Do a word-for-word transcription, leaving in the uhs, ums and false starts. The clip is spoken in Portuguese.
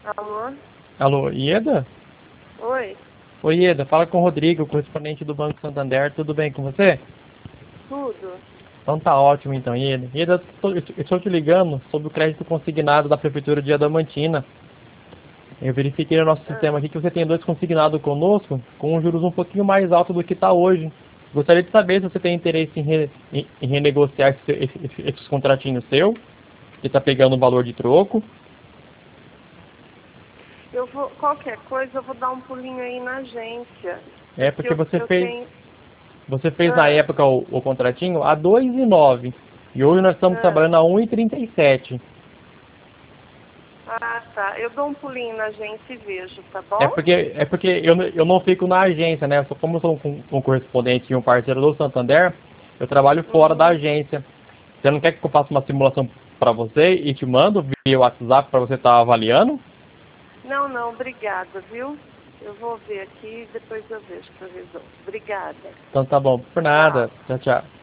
Alô? Alô, Ieda? Oi? Oi, Ieda, fala com o Rodrigo, correspondente do Banco Santander, tudo bem com você? Tudo? Então tá ótimo então, Ieda. Ieda, tô- eu estou te ligando sobre o crédito consignado da Prefeitura de Adamantina. Eu verifiquei no nosso sistema Ah, aqui que você tem dois consignados conosco, com juros um pouquinho mais altos do que está hoje. Gostaria de saber se você tem interesse em, re- em- em renegociar esse- esse- esse- esses contratinhos seu, que está pegando o valor de troco. eu vou, qualquer coisa, eu vou dar um pulinho aí na agência. É Porque porque eu, você eu fez, tenho. você fez na Ah, época o, o contratinho a dois e nove e hoje nós estamos ah, trabalhando a um e trinta e sete. ah, tá. Eu dou um pulinho na agência e vejo, tá É bom? porque, é porque eu, não- eu não fico na agência, né? Eu sou, como eu sou um, um correspondente e um parceiro do Santander, eu trabalho fora da Uhum. agência. Você não quer que eu faça uma simulação para você e te mando via WhatsApp para você estar avaliando? Não, não, obrigada, viu? Eu vou ver aqui e depois eu vejo que eu resolvo. Obrigada. Então tá bom, por nada. Tchau. Tchau, tchau.